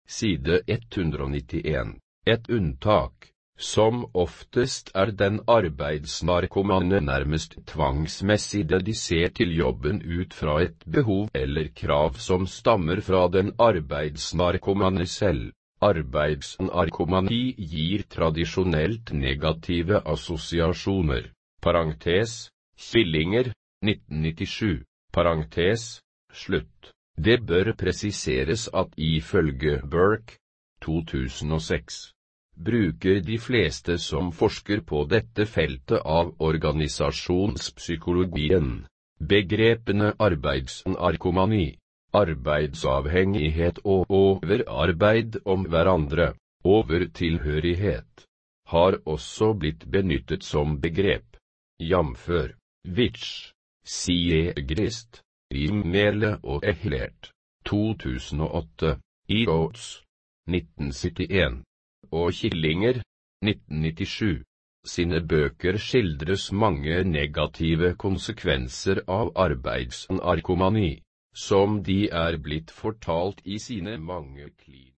side 191. Et unntak, som oftest den arbeidsnarkomane nærmest tvangsmessig dedisert til jobben ut fra et behov eller krav som stammer fra den arbeidsnarkomane selv. Arbeidsnarkomani gir tradisjonelt negative assosiasjoner. Parentes, Killinger, 1997. Parentes, slutt. Det bør presiseres at ifølge Burke, 2006, bruker de fleste som forsker på dette feltet av organisasjonspsykologien begrepene arbeidsnarkomani, arbeidsavhengighet og overarbeid om hverandre, overtilhørighet, har også blitt benyttet som begrep, jamfør Witsch, Siegrist, Rimmele og Ehlert, 2008, i Oates, 1971, og Killinger, 1997. Sine bøker skildres mange negative konsekvenser av arbeidsnarkomani, som de blitt fortalt i sine mange klipp.